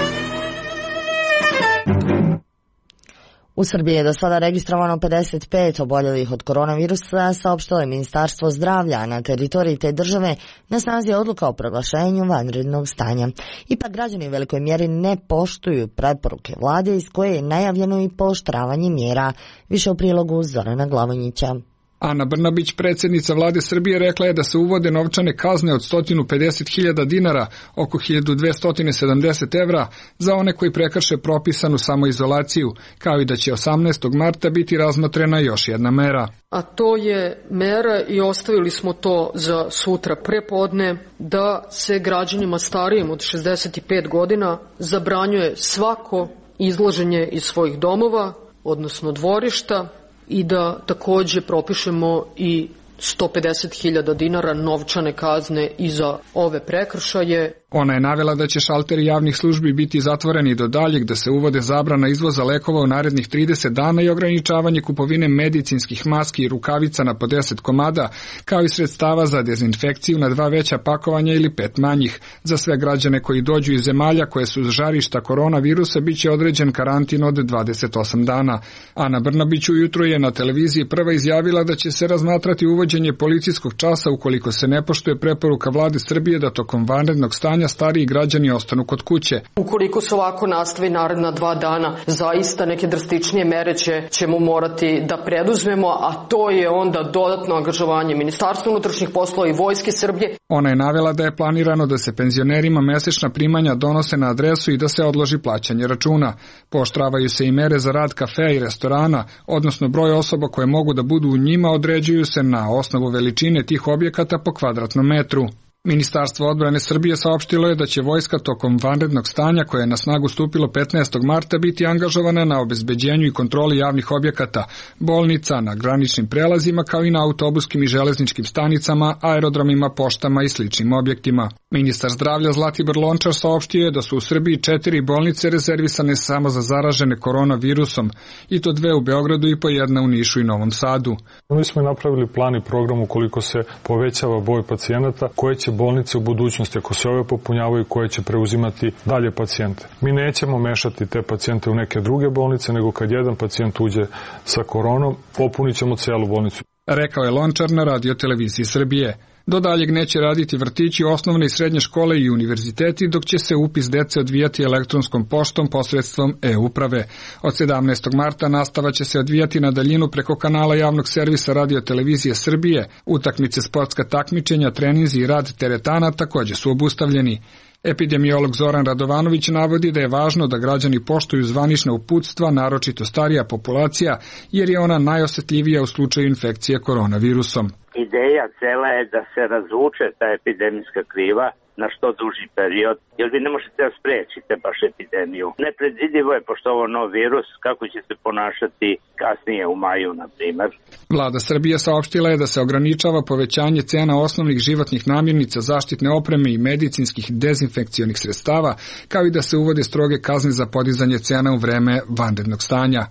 U Srbiji je do sada registrovano pedeset pet oboljelih od koronavirusa, saopštilo je Ministarstvo zdravlja. Na teritoriji te države na snazi je odluka o proglašenju vanrednog stanja. Ipak građani u velikoj mjeri ne poštuju preporuke vlade iz koje je najavljeno i pooštravanje mjera. Više u prilogu Zorana Glavonjića. Ana Brnabić, predsjednica vlade Srbije, rekla je da se uvode novčane kazne od sto pedeset hiljada dinara, oko hiljadu dvesta sedamdeset evra, za one koji prekrše propisanu samoizolaciju, kao i da će osamnaestog marta biti razmotrena još jedna mera. A to je mera, i ostavili smo to za sutra prepodne, da se građanima starijim od šezdeset pet godina zabranjuje svako izlaženje iz svojih domova, odnosno dvorišta, i da također propišemo i sto pedeset hiljada dinara novčane kazne i za ove prekršaje. Ona je navela da će šalteri javnih službi biti zatvoreni do daljeg, da se uvode zabrana izvoza lekova u narednih trideset dana i ograničavanje kupovine medicinskih maski i rukavica na po deset komada, kao i sredstava za dezinfekciju na dva veća pakovanja ili pet manjih. Za sve građane koji dođu iz zemalja koje su žarišta koronavirusa biće određen karantin od dvadeset osam dana. Ana Brnabić ujutro je na televiziji prva izjavila da će se razmatrati uvođenje policijskog časa ukoliko se ne poštuje preporuka vlade Srbije da tokom vanrednog stanja stariji građani ostanu kod kuće. Ukoliko se ovako nastavi naredna dva dana, zaista neke drastičnije mere će, ćemo morati da preduzmemo, a to je onda dodatno angažovanje Ministarstva unutrašnjih poslova i Vojske Srbije. Ona je navela da je planirano da se penzionerima mesečna primanja donose na adresu i da se odloži plaćanje računa. Pooštravaju se i mere za rad kafea i restorana, odnosno broj osoba koje mogu da budu u njima određuju se na osnovu veličine tih objekata po kvadratnom metru. Ministarstvo odbrane Srbije saopštilo je da će vojska tokom vanrednog stanja, koje je na snagu stupilo petnaestog marta, biti angažovana na obezbeđenju i kontroli javnih objekata, bolnica, na graničnim prelazima, kao i na autobuskim i železničkim stanicama, aerodromima, poštama i sličnim objektima. Ministar zdravlja Zlatibor Lončar saopštio je da su u Srbiji četiri bolnice rezervisane samo za zaražene koronavirusom, i to dve u Beogradu i po jedna u Nišu i Novom Sadu. Mi smo napravili plan i program ukoliko se povećava broj pacijenata, koje će bolnice u budućnosti, ako se ove popunjavaju, koje će preuzimati dalje pacijente. Mi nećemo mešati te pacijente u neke druge bolnice, nego kad jedan pacijent uđe sa koronom, popunit ćemo celu bolnicu. Rekao je Lončar na Radio televiziji Srbije. Do daljeg neće raditi vrtići, osnovne i srednje škole i univerziteti, dok će se upis dece odvijati elektronskom poštom posredstvom e-uprave. Od sedamnaestog marta nastava će se odvijati na daljinu preko kanala javnog servisa Radio televizije Srbije. Utakmice, sportska takmičenja, treninzi i rad teretana također su obustavljeni. Epidemiolog Zoran Radovanović navodi da je važno da građani poštuju zvanična uputstva, naročito starija populacija, jer je ona najosjetljivija u slučaju infekcije koronavirusom. Ideja cela je da se razvuče ta epidemijska kriva na što duži period, jer vi ne možete da sprečite baš epidemiju. Nepredvidivo je, pošto ovo nov virus, kako će se ponašati kasnije u maju, na primer. Vlada Srbije saopštila je da se ograničava povećanje cena osnovnih životnih namirnica, zaštitne opreme i medicinskih dezinfekcionih sredstava, kao i da se uvode stroge kazne za podizanje cena u vreme vanrednog stanja.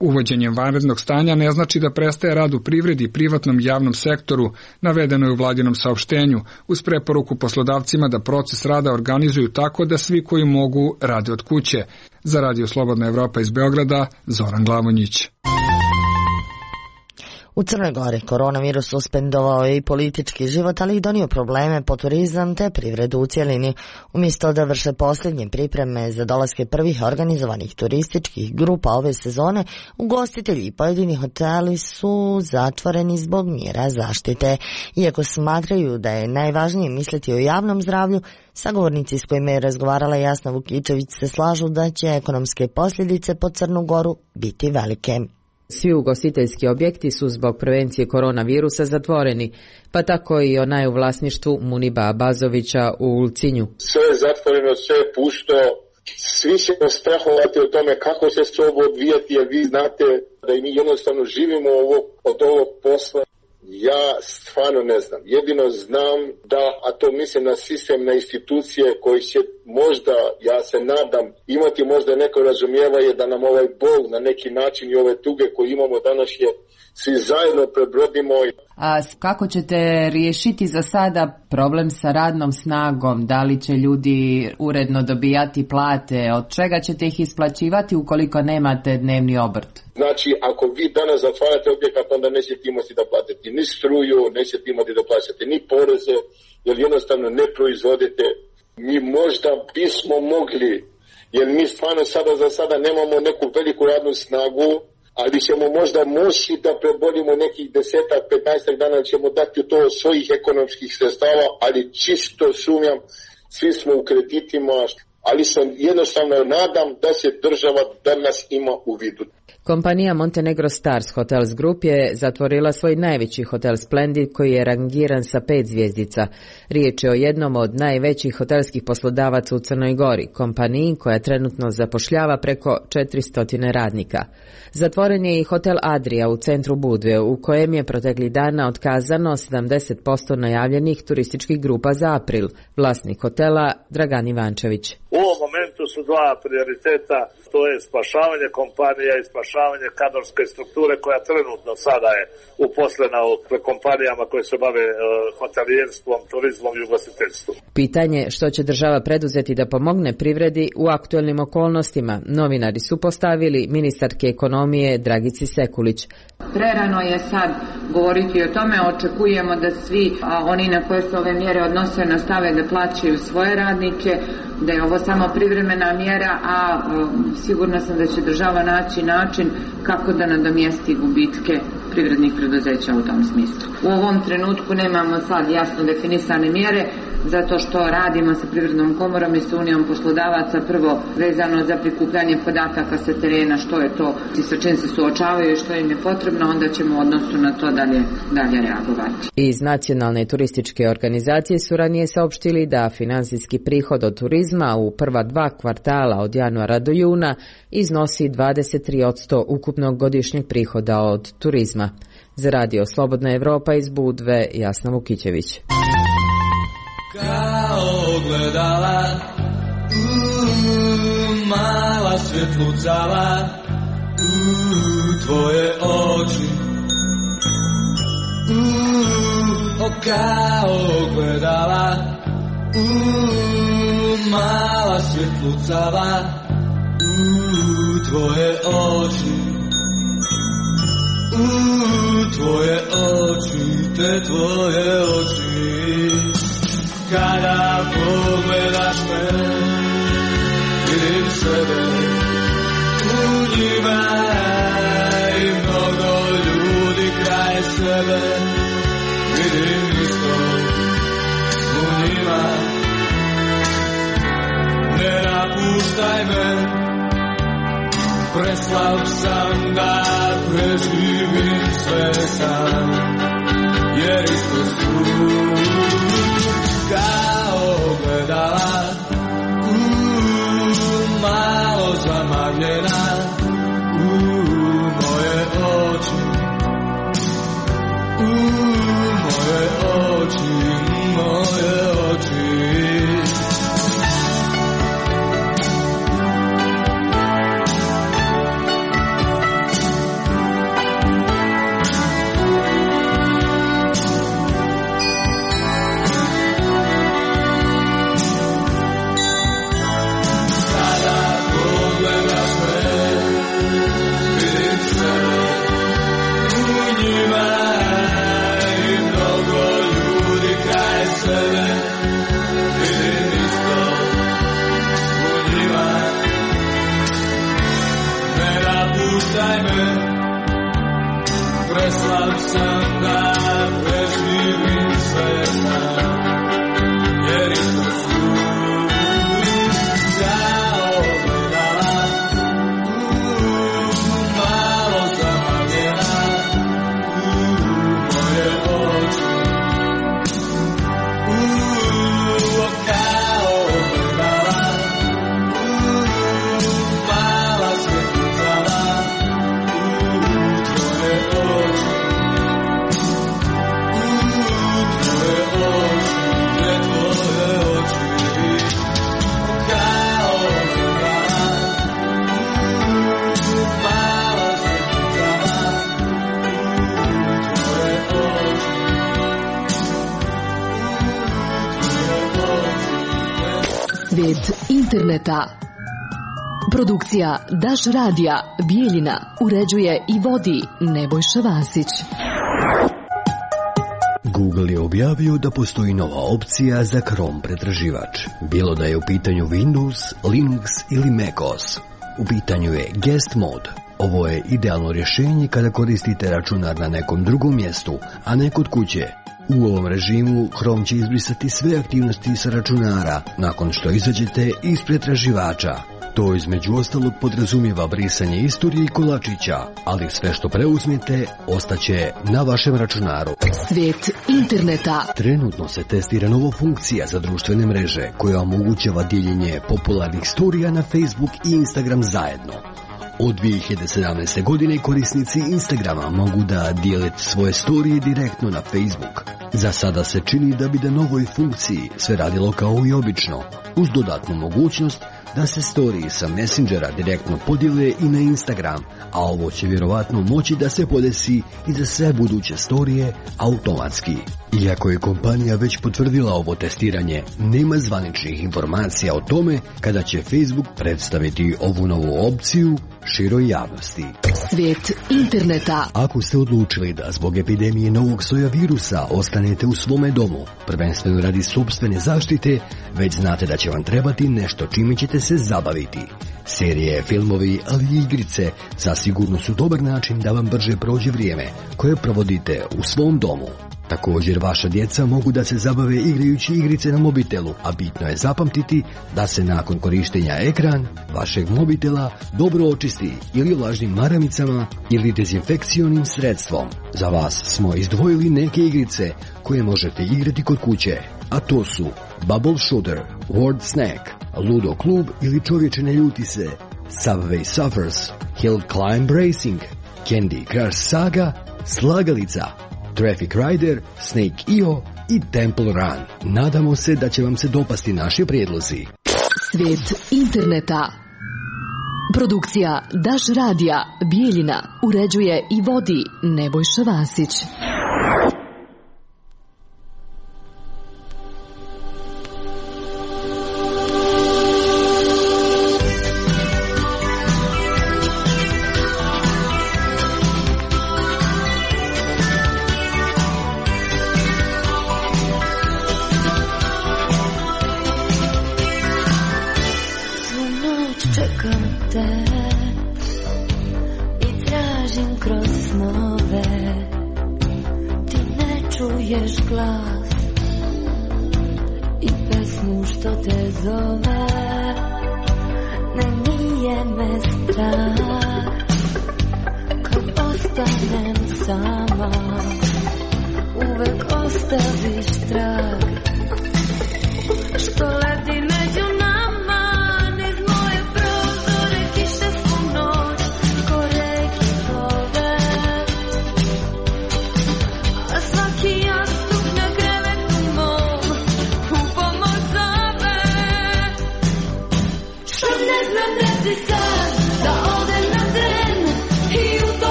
Uvođenjem vanrednog stanja ne znači da prestaje rad u privredi i privatnom i javnom sektoru, navedeno je u vladinom saopštenju, uz preporuku poslodavcima da proces rada organizuju tako da svi koji mogu rade od kuće. Za Radio Slobodna Evropa iz Beograda, Zoran Glavonjić. U Crnoj Gori koronavirus suspendovao je i politički život, ali i donio probleme po turizam te privredu u cjelini. Umjesto da vrše posljednje pripreme za dolaske prvih organizovanih turističkih grupa ove sezone, ugostitelji i pojedini hoteli su zatvoreni zbog mjera zaštite. Iako smatraju da je najvažnije misliti o javnom zdravlju, sagovornici s kojima je razgovarala Jasna Vukičević se slažu da će ekonomske posljedice po Crnu Goru biti velike. Svi ugostiteljski objekti su zbog prevencije koronavirusa zatvoreni, pa tako i onaj u vlasništvu Muniba Abazovića u Ulcinju. Sve je zatvoreno, sve je pušto, svi ćemo strahovati o tome kako će se ovo odvijati, jer vi znate da i mi jednostavno živimo ovo, od ovog posla. Ja stvarno ne znam. Jedino znam da, a to mislim na sistem, na institucije koji će možda, ja se nadam, imati možda neko razumijevanje da nam ovaj bol na neki način i ove tuge koje imamo danas je svi zajedno prebrodimo. A kako ćete riješiti za sada problem sa radnom snagom? Da li će ljudi uredno dobijati plate? Od čega ćete ih isplaćivati ukoliko nemate dnevni obrt? Znači, ako vi danas zatvarate objekat, onda nećete imati da platite ni struju, nećete imati da plaćate ni poreze, jer jednostavno ne proizvodite. Mi možda bismo mogli, jer mi stvarno sada za sada nemamo neku veliku radnu snagu, ali ćemo možda moći da prebolimo nekih desetak, petnaestak dana, ćemo dati to od svojih ekonomskih sredstava, ali čisto sumnjam, svi smo u kreditima, ali sam jednostavno nadam da se država danas ima u vidu. Kompanija Montenegro Stars Hotels Group je zatvorila svoj najveći hotel Splendid koji je rangiran sa pet zvjezdica. Riječ je o jednom od najvećih hotelskih poslodavaca u Crnoj Gori, kompaniji koja trenutno zapošljava preko četiristo radnika. Zatvoren je i hotel Adria u centru Budve, u kojem je proteklih dana otkazano sedamdeset posto najavljenih turističkih grupa za april. Vlasnik hotela Dragan Ivančević. U ovom momentu su dva prioriteta, to je spašavanje kompanija i spašavanje kadrovske strukture koja trenutno sada je uposlena u kompanijama koje se bave uh, hotelijerstvom, turizmom i ugostiteljstvom. Pitanje što će država preduzeti da pomogne privredi u aktualnim okolnostima, novinari su postavili ministarke ekonomije Dragici Sekulić. Prerano je sad govoriti o tome, očekujemo da svi a, oni na koje se ove mjere odnose nastave da plaćaju svoje radnike, da je ovo samo privremena mjera, a, a sigurna sam da će država naći način kako da nadomjesti gubitke privrednih preduzeća u tom smislu. U ovom trenutku nemamo sad jasno definisane mjere, zato što radimo sa Privrednom komorom i sa Unijom poslodavaca, prvo vezano za prikupljanje podataka sa terena, što je to i sa čim se suočavaju i što im je potrebno, onda ćemo u odnosu na to dalje, dalje reagovati. Iz Nacionalne turističke organizacije su ranije saopštili da finansijski prihod od turizma u prva dva kvartala od januara do juna iznosi dvadeset tri posto ukupnog godišnjeg prihoda od turizma. Za Radio Slobodna Evropa iz Budve, Jasna Vukićević. Kao gledala, u, mala svjetlucala, u, tvoje oči. U, o, kao gledala, u, mala svjetlucala, u, tvoje oči. U, tvoje oči, te tvoje oči. Kada pogledaš me, vidim sebe, u njima i mnogo ljudi kraj sebe, vidim isto u njima. Ne napuštaj me, preslav sam da preživim sve sam, jer isto su kao gledala, u, malo zamagljena, u, moje oči, u, moje oči, moje oči. Preslav sam da preživim sve sam, jer isto su kao ogledala, malo zamagljena u moje oči. Kao ogledala, mala svjetlicala u tvoje oči. Svijet interneta. Produkcija Daš radija Bijeljina uređuje i vodi Nebojša Vasić. Google je objavio da postoji nova opcija za Chrome pretraživač, bilo da je u pitanju Windows, Linux ili macOS. U pitanju je Guest Mode. Ovo je idealno rješenje kada koristite računar na nekom drugom mjestu, a ne kod kuće. U ovom režimu Chrome će izbrisati sve aktivnosti sa računara nakon što izađete iz pretraživača. To između ostalog podrazumijeva brisanje istorije i kolačića, ali sve što preuzmete ostaće na vašem računaru. Svijet interneta. Trenutno se testira nova funkcija za društvene mreže koja omogućava dijeljenje popularnih storija na Facebook i Instagram zajedno. Od dvije hiljade sedamnaeste. godine korisnici Instagrama mogu da dijele svoje storije direktno na Facebook. Za sada se čini da bi na novoj funkciji sve radilo kao i obično, uz dodatnu mogućnost da se storiji sa Messengera direktno podijele i na Instagram, a ovo će vjerovatno moći da se podesi i za sve buduće storije automatski. Iako je kompanija već potvrdila ovo testiranje, nema zvaničnih informacija o tome kada će Facebook predstaviti ovu novu opciju široj javnosti. Svijet interneta. Ako ste odlučili da zbog epidemije novog soja virusa ostanete u svome domu, prvenstveno radi sopstvene zaštite, već znate da će vam trebati nešto čime ćete se zabaviti. Serije, filmovi, ali i igrice zasigurno su dobar način da vam brže prođe vrijeme koje provodite u svom domu. Također, vaša djeca mogu da se zabave igrajući igrice na mobitelu, a bitno je zapamtiti da se nakon korištenja ekran vašeg mobitela dobro očisti ili vlažnim maramicama ili dezinfekcionim sredstvom. Za vas smo izdvojili neke igrice koje možete igrati kod kuće, a to su Bubble Shooter, Word Snack, Ludo Klub ili Čovječe ne ljuti se, Subway Surfers, Hill Climb Racing, Candy Crush Saga, Slagalica, Traffic Rider, Snake i o i Temple Run. Nadamo se da će vam se dopasti naši prijedlozi. Svijet interneta. Produkcija Daš radija Bijeljina uređuje i vodi Nebojša Vasić.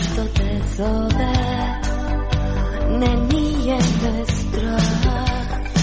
Ne, nije me strah.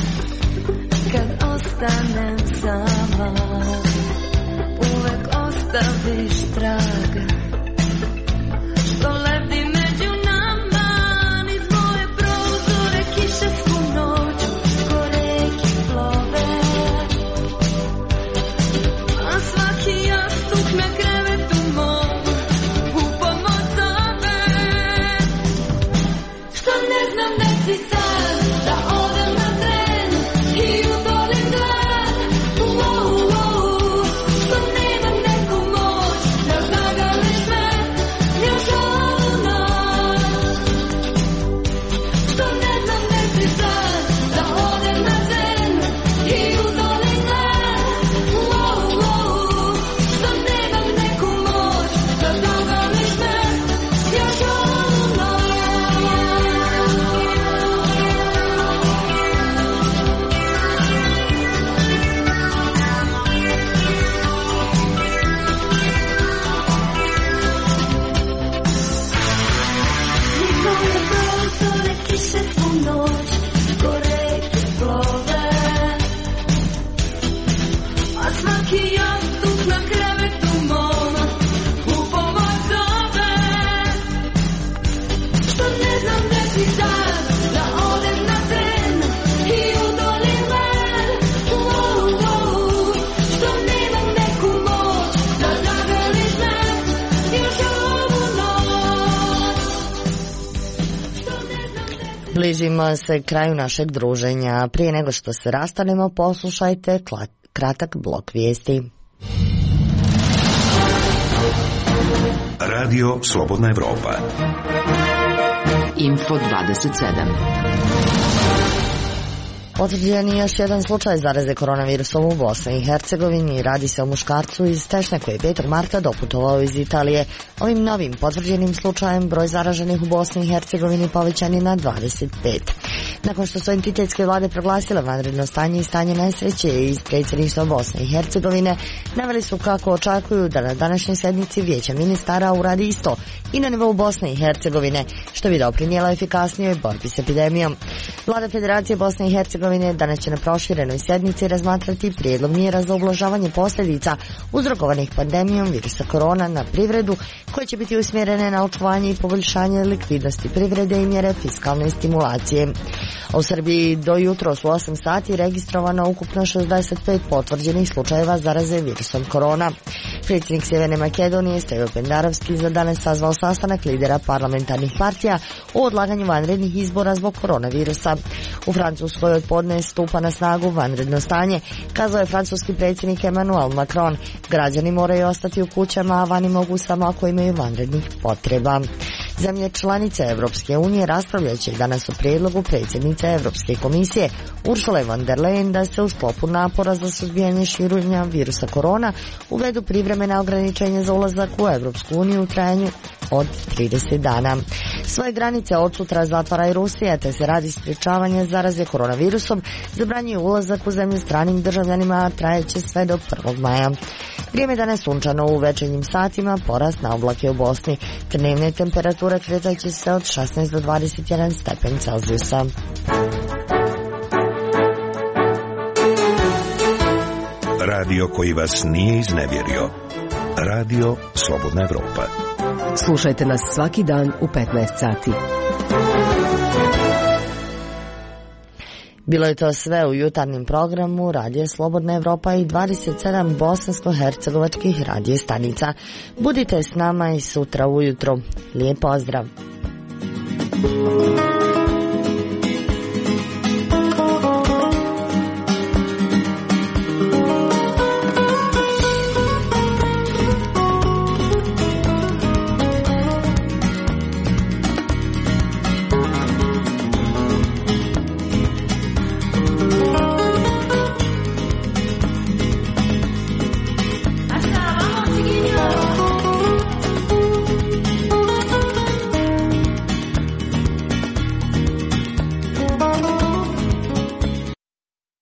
Bližimo se kraju našeg druženja. Prije nego što se rastanemo, poslušajte kratak blok vijesti. Radio Slobodna Evropa. Info dvadeset sedam. Potvrđen je još jedan slučaj zaraze koronavirusom u Bosni i Hercegovini. Radi se o muškarcu iz Tešnja koji je petog marta doputovao iz Italije. Ovim novim potvrđenim slučajem broj zaraženih u Bosni i Hercegovini povećan je na dvadeset pet. Nakon što su entitetske vlade proglasile vanredno stanje i stanje nesreće iz predsjedništva Bosne i Hercegovine, naveli su kako očekuju da na današnjoj sednici Vijeća ministara uradi isto i na nivou Bosne i Hercegovine, što bi doprinijelo efikasnijoj borbi s epidemijom. Vlada Federacije Bosne i Hercegovine danas će na proširenoj sednici razmatrati prijedlog mjera za ublažavanje posljedica uzrokovanih pandemijom virusa korona na privredu, koje će biti usmjerene na očuvanje i poboljšanje likvidnosti privrede i mjere fiskalne stimulacije. U Srbiji do jutros u osam sati registrovano ukupno šezdeset pet potvrđenih slučajeva zaraze virusom korona. Predsjednik Sjeverne Makedonije Stevo Pendarovski za danas sazvao sastanak lidera parlamentarnih partija o odlaganju vanrednih izbora zbog koronavirusa. U Francuskoj od podne stupa na snagu vanredno stanje, kazao je francuski predsjednik Emmanuel Macron. Građani moraju ostati u kućama, a vani mogu samo ako imaju vanrednih potreba. Zemlje članice Evropske unije raspravljat će danas o prijedlogu predsjednice Evropske komisije Ursule von der Leyen da se u sklopu napora za suzbijanje širenja virusa korona uvedu privremena ograničenja za ulazak u Evropsku uniju u trajanju od trideset dana. Svoje granice od sutra zatvara i Rusija, te se radi sprječavanja zaraze koronavirusom zabranjuje ulazak u zemlju stranim državljanima, a trajeće sve do prvog maja. Vrijeme danas sunčano, u večernjim satima porast na oblake u Bosni. Dnevne temperature kretat će se od šesnaest do dvadeset jedan stepen Celzijusa. Radio koji vas nije iznevjerio. Radio Slobodna Evropa. Slušajte nas svaki dan u petnaest sati. Bilo je to sve u jutarnjem programu Radio Slobodna Evropa i dvadeset sedam bosansko-hercegovačkih radio stanica. Budite s nama i sutra ujutro. Lijep pozdrav.